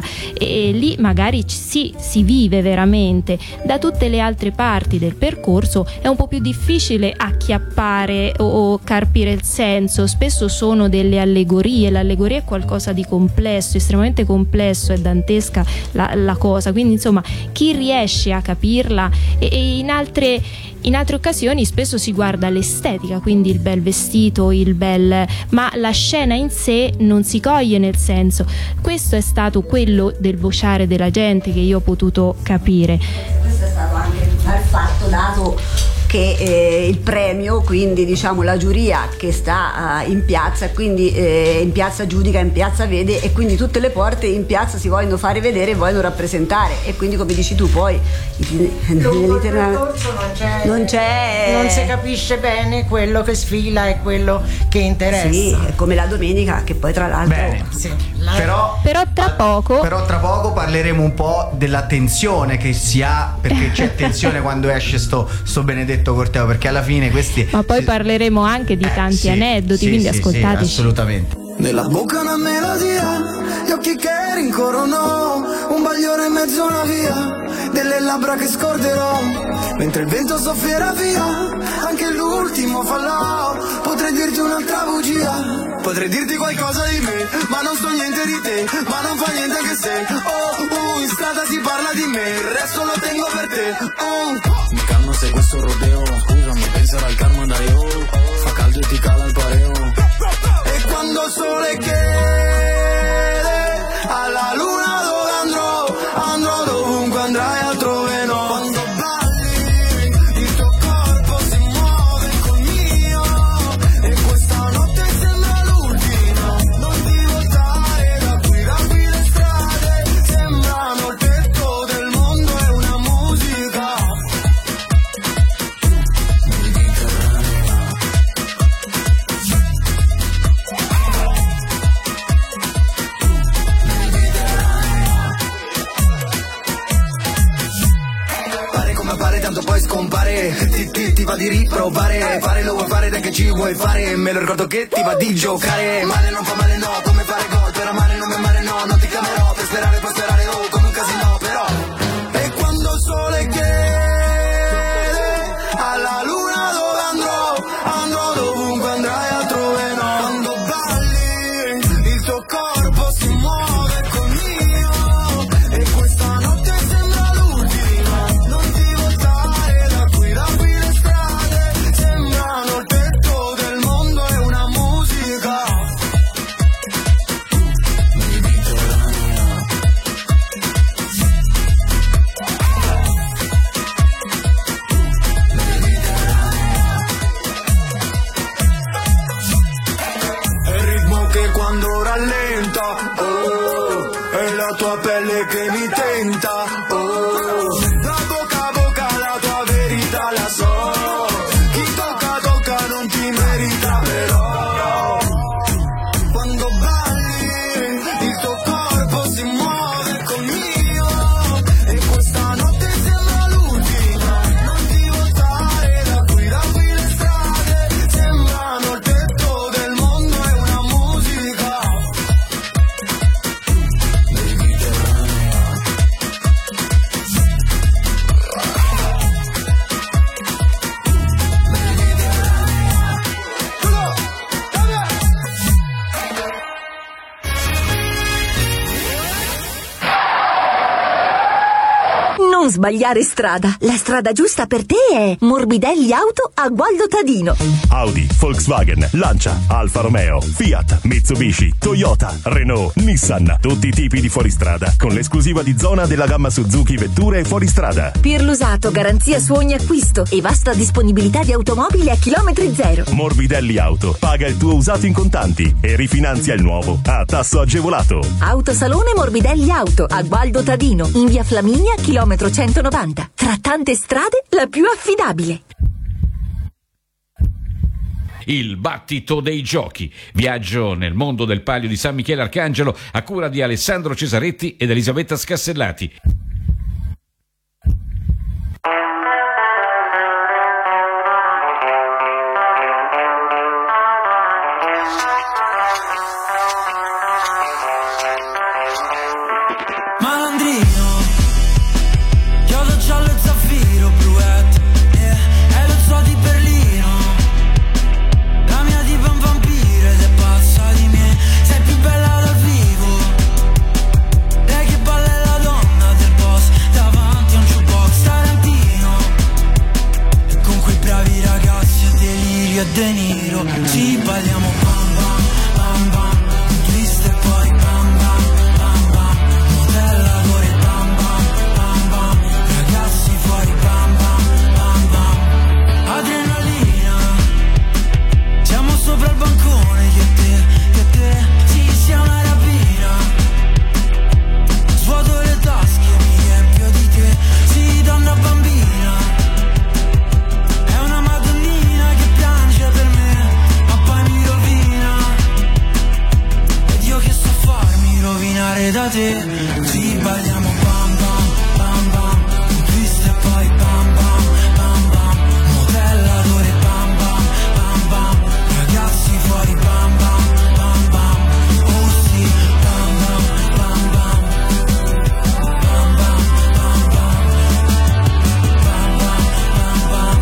e lì magari si vive veramente. Da tutte le altre parti del percorso è un po' più difficile acchiappare o carpire il senso. Spesso sono delle allegorie, l'allegoria è qualcosa di complesso, estremamente complesso, è dantesca la cosa, quindi insomma chi riesce a capirla, e in altre occasioni spesso si guarda l'estetica, quindi il bel vestito, ma la scena in sé non si coglie nel senso. Questo è stato quello del vociare della gente che io ho potuto capire. Questo è stato anche dal fatto dato che il premio, quindi diciamo la giuria che sta in piazza, quindi in piazza giudica, in piazza vede, e quindi tutte le porte in piazza si vogliono fare vedere e vogliono rappresentare, e quindi come dici tu poi non si capisce bene quello che sfila e quello che interessa. Sì, è come la domenica, che poi tra l'altro però tra poco parleremo un po' della tensione che si ha, perché c'è tensione quando esce sto benedetto corteo, perché alla fine questi, ma poi parleremo anche di tanti aneddoti, quindi ascoltateci. Assolutamente. Nella bocca una melodia, gli occhi che rincorrono, un bagliore in mezzo a una via, delle labbra che scorderò, mentre il vento soffierà via, anche l'ultimo fallò. Potrei dirti un'altra bugia, potrei dirti qualcosa di me, ma non so niente di te, ma non fa niente anche se in strada si parla di me, il resto lo tengo per te. Mi calmo se questo rodeo, scusami, penserà al karma da io, fa caldo e ti cala il pareo. E quando il sole chiede alla luna dove andrò dovunque andrai altrove no. Quando balli il tuo corpo si muove col mio, e questa notte sembra l'ultima. Non ti voltare da qui le strade sembrano il tetto del mondo e una musica mediterranea. tanto poi scompare. Ti va di riprovare, fare lo vuoi fare, dai che ci vuoi fare. Me lo ricordo che ti va di giocare. Male non fa male no, come fare gol, per amare non mi amare no. Non ti chiamerò, per sperare puoi sperare oh, come un casino però. E quando il sole chiede alla luna dove andrò dovunque andrai altrove no. Quando balli il tuo corpo si muove col mio e questa notte sembra l'ultima. Non ti voltare da qui le strade sembrano il tetto del mondo e una musica. Quando rallenta, oh, è la tua pelle che mi tenta, oh, la bocca a bocca la tua verità la so, chi tocca non ti merita però, quando balli il tuo corpo si muove col mio e questa notte sembra l'ultima, non ti voltare da qui le strade sembrano il tetto del mondo e una musica. Non sbagliare strada. La strada giusta per te è Morbidelli Auto a Gualdo Tadino. Audi, Volkswagen, Lancia, Alfa Romeo, Fiat, Mitsubishi, Toyota, Renault, Nissan. Tutti i tipi di fuoristrada con l'esclusiva di zona della gamma Suzuki vetture e fuoristrada. Per l'usato, garanzia su ogni acquisto e vasta disponibilità di automobili a chilometri zero. Morbidelli Auto. Paga il tuo usato in contanti e rifinanzia il nuovo a tasso agevolato. Autosalone Morbidelli Auto a Gualdo Tadino in via Flaminia, chilometro 190. Tra tante strade, la più affidabile. Il battito dei giochi. Viaggio nel mondo del Palio di San Michele Arcangelo a cura di Alessandro Cesaretti ed Elisabetta Scassellati. De Niro, ci balliamo bam bam bam bam, twist e poi bam bam bam bam, modellatore bam bam bam bam, ragazzi fuori bam bam bam bam, adrenalina, siamo sopra il bancone che te, sì sia una rapina, svuoto le tasche, mi riempio di te, sì donna bambina, è una madonnina che piange per me, ma poi mi rovina, ed io che so farmi rovinare da te, ci balliamo bam bam bam bam, un twist e poi bam bam bam bam, modellatore bam bam bam bam, ragazzi fuori bam bam bam bam, oh sì bam bam bam bam, bam bam bam bam, bam bam bam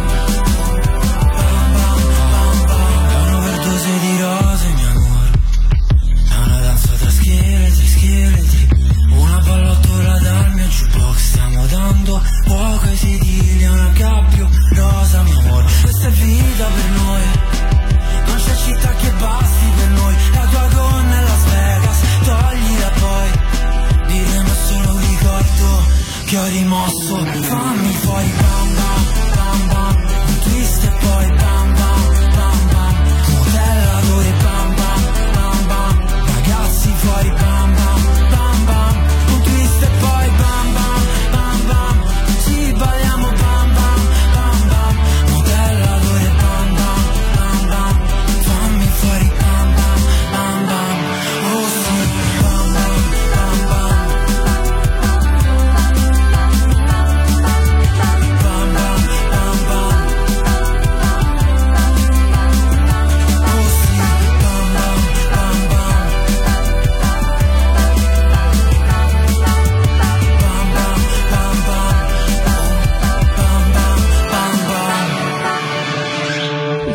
bam, è un'overdose di rose mio amore, è una danza tra scheletri, una pallottola dal mio jukebox, stiamo dando fuoco ai sedili, è una gabbio rosa mio amore, questa è vita per noi, non c'è città che basti per noi, la tua gonna è Las Vegas, toglila poi, diremo solo un ricordo che ho rimosso, fammi fuori bam bam bam bam, un twist e poi bam bam bam bam, modellatore bam bam bam bam, ragazzi fuori bam bam bam bam, un twist e poi bam bam bam bam, ci balliamo bam bam bam bam, modellatore bam bam bam bam, fammi fuori bam bam bam bam, oh sì bam bam bam bam.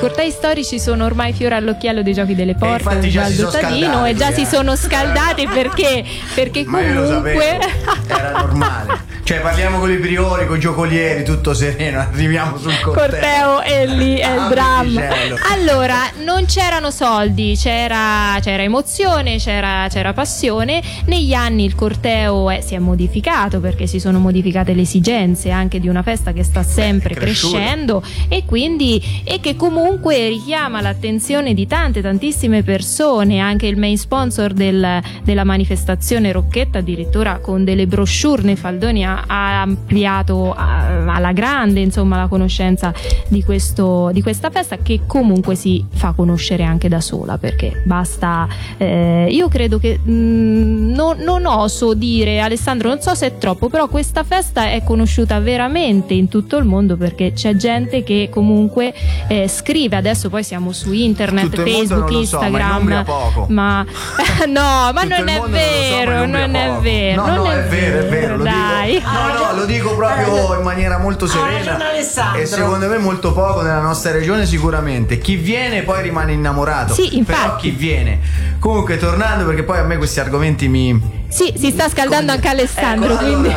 cortei storici sono ormai fiore all'occhiello dei Giochi delle Porte di Osvaldo Tadino e già si sono scaldati perché ma io lo comunque sapevo, era normale. Cioè parliamo con i priori, con i giocolieri, tutto sereno, arriviamo sul corteo e lì è il dramma. Micello. Allora, non c'erano soldi, c'era emozione, c'era passione. Negli anni il corteo si è modificato perché si sono modificate le esigenze anche di una festa che sta sempre crescendo e che comunque richiama l'attenzione di tantissime persone. Anche il main sponsor della manifestazione Rocchetta, addirittura con delle brochure Nefaldoni ha ampliato alla grande, insomma, la conoscenza di questa festa, che comunque si fa conoscere anche da sola, perché basta, io credo che non oso dire, Alessandro, non so se è troppo, però questa festa è conosciuta veramente in tutto il mondo, perché c'è gente che comunque scrive, adesso poi siamo su internet, tutto Facebook, Instagram, ma no, ma non è vero, non è vero, no, è vero, lo dai. dico. No, lo dico proprio in maniera molto serena e secondo me molto poco nella nostra regione sicuramente. Chi viene poi rimane innamorato. Sì, infatti. Però chi viene. Comunque tornando, perché poi a me questi argomenti Sì, si sta scaldando anche Alessandro, quindi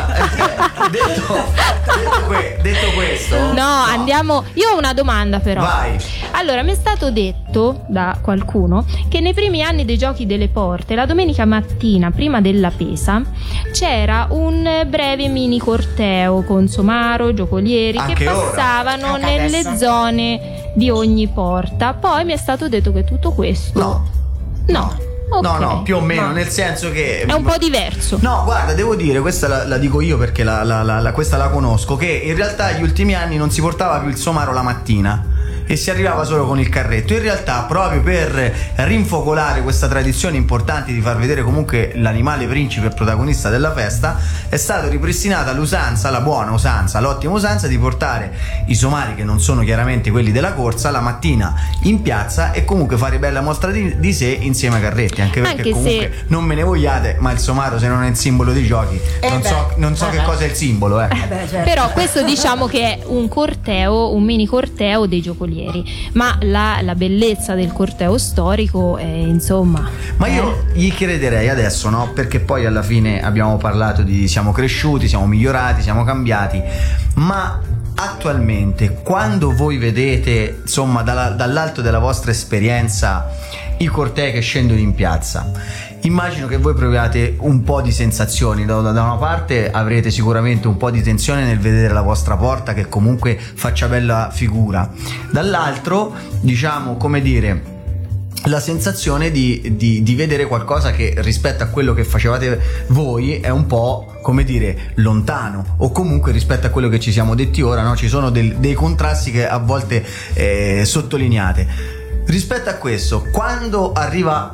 detto questo, no, andiamo. Io ho una domanda però. Vai. Allora, mi è stato detto da qualcuno che nei primi anni dei Giochi delle Porte, la domenica mattina prima della pesa, c'era un breve mini corteo con somaro, giocolieri anche che passavano nelle zone di ogni porta. Poi mi è stato detto che tutto questo no. Okay. No, più o meno, nel senso che è un po' diverso. No, guarda, devo dire, questa la dico io perché questa la conosco, che in realtà gli ultimi anni non si portava più il somaro la mattina e si arrivava solo con il carretto. In realtà, proprio per rinfocolare questa tradizione importante di far vedere comunque l'animale principe e protagonista della festa, è stata ripristinata l'usanza, la buona usanza, l'ottima usanza di portare i somari, che non sono chiaramente quelli della corsa, la mattina in piazza e comunque fare bella mostra di sé insieme ai carretti, anche perché comunque non me ne vogliate, ma il somaro, se non è il simbolo dei giochi, non so che cosa è il simbolo, certo. Però questo diciamo che è un corteo, un mini corteo dei giocolieri, ma la bellezza del corteo storico è, insomma. Ma io gli crederei adesso, no? Perché poi alla fine abbiamo parlato di siamo cresciuti, siamo migliorati, siamo cambiati, ma attualmente quando voi vedete, insomma, dall'alto della vostra esperienza i cortei che scendono in piazza, immagino che voi proviate un po' di sensazioni. Da una parte avrete sicuramente un po' di tensione nel vedere la vostra porta che comunque faccia bella figura, dall'altro, diciamo, come dire, la sensazione di vedere qualcosa che rispetto a quello che facevate voi è un po', come dire, lontano, o comunque rispetto a quello che ci siamo detti ora, no? Ci sono dei contrasti che a volte sottolineate. Rispetto a questo, quando arriva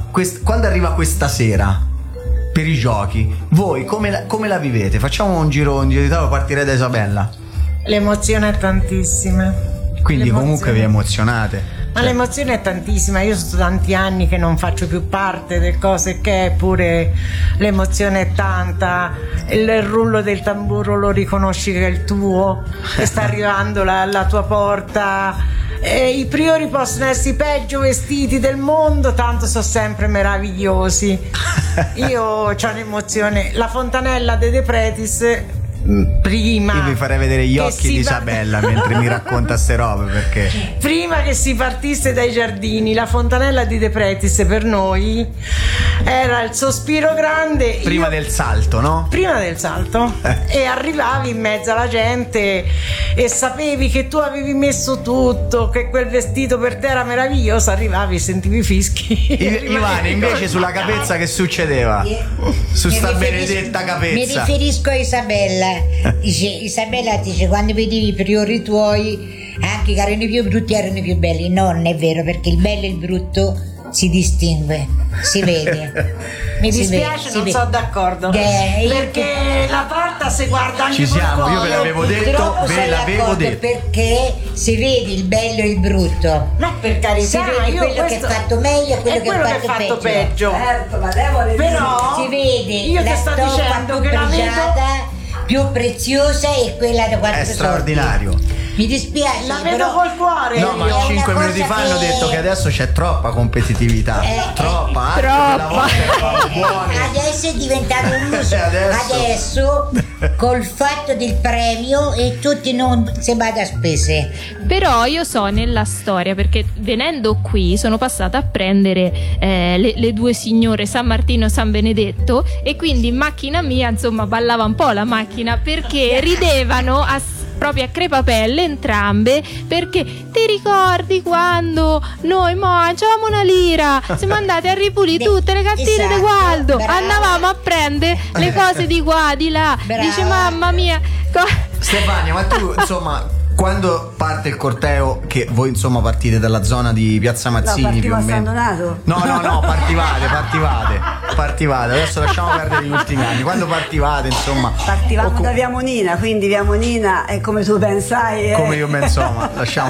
questa sera per i giochi, voi come la vivete? Facciamo un giro di tavolo, partirei da Isabella. L'emozione è tantissima. Quindi comunque vi emozionate. Ma l'emozione è tantissima, io sono tanti anni che non faccio più parte del cose che, eppure l'emozione è tanta, il rullo del tamburo lo riconosci che è il tuo, e sta arrivando la tua porta. I priori possono essere i peggio vestiti del mondo, tanto sono sempre meravigliosi. Io ho un'emozione. La fontanella de De Pretis, prima io vi farei vedere gli occhi di Isabella mentre mi racconta ste robe, perché prima che si partisse dai giardini, la fontanella di De Pretis per noi era il sospiro grande prima del salto, no? Prima del salto e arrivavi in mezzo alla gente e sapevi che tu avevi messo tutto, che quel vestito per te era meraviglioso, arrivavi e sentivi i fischi. Ivane, invece sulla capezza che succedeva? Su sta benedetta capezza. Mi riferisco a Isabella. Isabella dice, quando vedevi i priori tuoi, anche che erano più brutti erano più belli. No, non è vero, perché il bello e il brutto si distingue, si vede. Mi dispiace, non sono d'accordo, perché la porta si guarda anche. Ci siamo, io ve l'avevo detto, perché si vede il bello e il brutto. No, per carità, si vede quello che è fatto meglio e quello che è fatto peggio. Certo, però si vede la stoffa più pregiata, più preziosa, e quella da quattro soldi. È straordinario. Mi dispiace, la vedo però col cuore. No, ma 5 minuti fa hanno detto che adesso c'è troppa competitività. Troppa. Adesso è diventato un uso. Adesso col fatto del premio e tutti non si vada a spese. Però io so nella storia, perché venendo qui sono passata a prendere le due signore San Martino e San Benedetto, e quindi in macchina mia insomma ballava un po' la macchina, perché ridevano proprio a crepapelle entrambe, perché ti ricordi quando noi mangiavamo una lira, siamo andati a ripulire tutte le cartine di Gualdo, andavamo a prendere le cose di qua, di là, dice mamma mia. Stefania, ma tu insomma quando parte il corteo, che voi insomma partite dalla zona di Piazza Mazzini più o meno? No, partivate, adesso lasciamo perdere gli ultimi anni. Quando partivate insomma? Partivamo da Via Monina, quindi Via Monina è come tu ben sai, come io ben insomma, lasciamo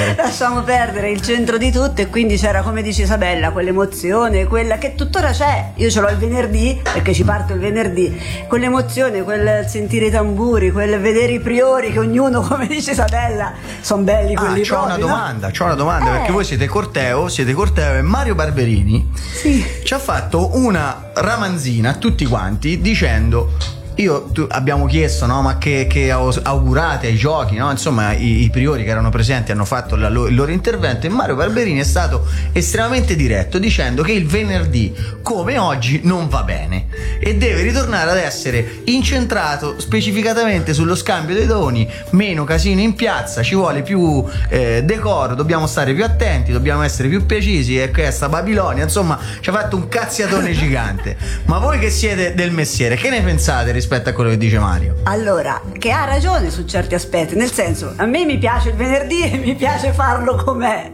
perdere il centro di tutto, e quindi c'era, come dice Isabella, quell'emozione, quella che tuttora c'è. Io ce l'ho il venerdì, perché ci parto il venerdì, quell'emozione, quel sentire i tamburi, quel vedere i priori, che ognuno, come dice Isabella, sono belli quelli c'ho una domanda, perché voi siete corteo e Mario Barberini ci ha fatto una ramanzina a tutti quanti dicendo: abbiamo chiesto, no, ma che augurate ai giochi, no? Insomma, i priori che erano presenti hanno fatto il loro intervento, e Mario Barberini è stato estremamente diretto dicendo che il venerdì, come oggi, non va bene e deve ritornare ad essere incentrato specificatamente sullo scambio dei doni, meno casino in piazza, ci vuole più decoro, dobbiamo stare più attenti, dobbiamo essere più precisi, e questa Babilonia, insomma, ci ha fatto un cazziatone gigante. Ma voi che siete del mestiere, che ne pensate rispetto a quello che dice Mario? Allora, che ha ragione su certi aspetti, nel senso, a me mi piace il venerdì e mi piace farlo com'è,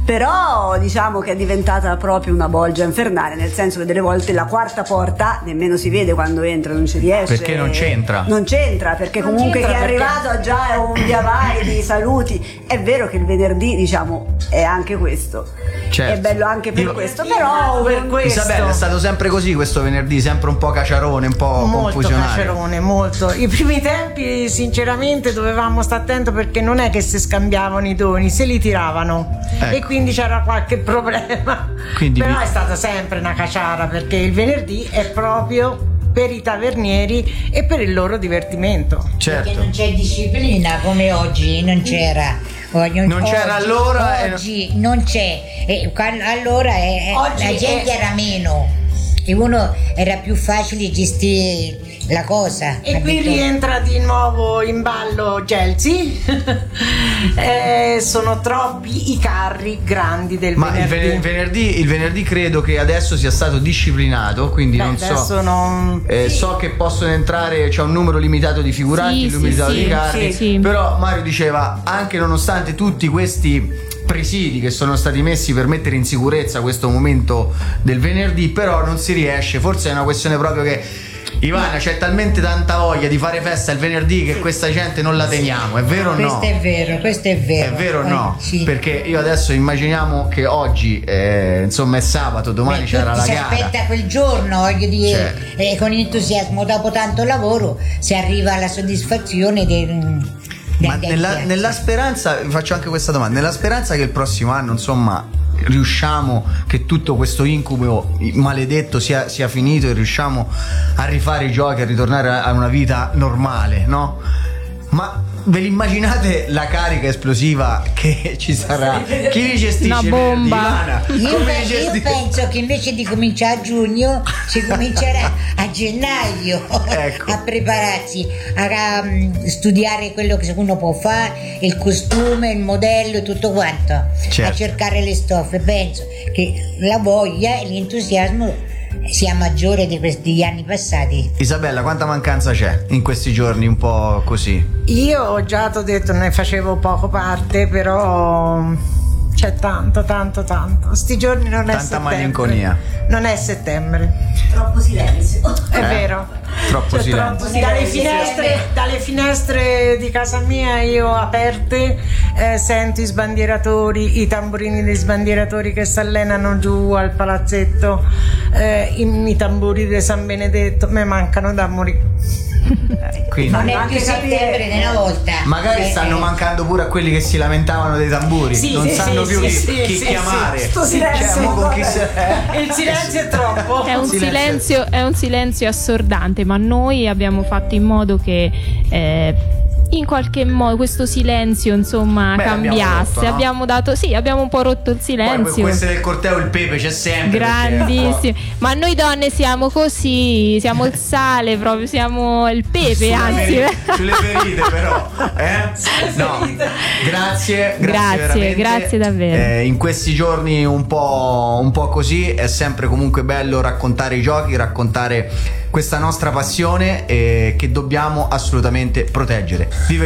però diciamo che è diventata proprio una bolgia infernale, nel senso che delle volte la quarta porta nemmeno si vede quando entra, non ci riesce. Perché non c'entra, perché comunque chi è arrivato già è un via vai di saluti. È vero che il venerdì, diciamo, è anche questo, certo. È bello anche per questo, però per questo. Isabella, è stato sempre così questo venerdì, sempre un po' caciarone, un po' confusionario. Molto. I primi tempi sinceramente dovevamo stare attenti, perché non è che si scambiavano i doni, se li tiravano, e quindi c'era qualche problema. Però è stata sempre una caciara, perché il venerdì è proprio per i tavernieri e per il loro divertimento. Perché non c'è disciplina come oggi, non c'era. Non c'era allora. Oggi non c'è. Allora la gente era meno e uno era più facile gestire la cosa. E qui rientra di nuovo in ballo Gelsi. Sono troppi i carri grandi del venerdì. Il venerdì credo che adesso sia stato disciplinato, quindi non so. So che possono entrare, c'è un numero limitato di figuranti, limitato di carri. Però Mario diceva, anche nonostante tutti questi presidi che sono stati messi per mettere in sicurezza questo momento del venerdì, però non si riesce. Forse è una questione proprio che, Ivana, c'è talmente tanta voglia di fare festa il venerdì che questa gente non la teniamo, è vero o no? Questo è vero. È vero o no? Sì. Perché io adesso immaginiamo che oggi insomma è sabato, domani c'era la gara. Si aspetta quel giorno, voglio dire, con entusiasmo, dopo tanto lavoro si arriva alla soddisfazione del. Ma nella speranza, faccio anche questa domanda, nella speranza che il prossimo anno insomma riusciamo, che tutto questo incubo maledetto sia finito e riusciamo a rifare i giochi, a ritornare a una vita normale, no? Ma ve l'immaginate la carica esplosiva che ci sarà? Chi li gestisce? Una bomba. Io penso che invece di cominciare a giugno si comincerà a gennaio, a prepararsi, a studiare quello che uno può fare, il costume, il modello, tutto quanto, a cercare le stoffe. Penso che la voglia e l'entusiasmo sia maggiore di questi anni passati. Isabella, quanta mancanza c'è in questi giorni un po' così? Io ho già detto, ne facevo poco parte, però c'è tanto. Sti giorni non è tanta settembre. Malinconia. Non è settembre. Troppo silenzio. È vero. Troppo silenzio. Dalle finestre di casa mia io aperte sento i sbandieratori, i tamburini dei sbandieratori che si allenano giù al palazzetto, i tamburi di San Benedetto, mi mancano da morire. Quindi non è più settembre di una volta. magari stanno mancando pure a quelli che si lamentavano dei tamburi, non sanno più chi chiamare. Sto silenzio, con chi il silenzio è troppo. È un silenzio assordante, ma noi abbiamo fatto in modo che in qualche modo questo silenzio insomma cambiasse. Abbiamo un po' rotto il silenzio. Poi questo del corteo il pepe c'è sempre, grandissimo, ma noi donne siamo così, siamo il sale proprio, siamo il pepe, anzi sulle ferite però no, grazie davvero. In questi giorni un po' così è sempre comunque bello raccontare i giochi, raccontare questa nostra passione che dobbiamo assolutamente proteggere.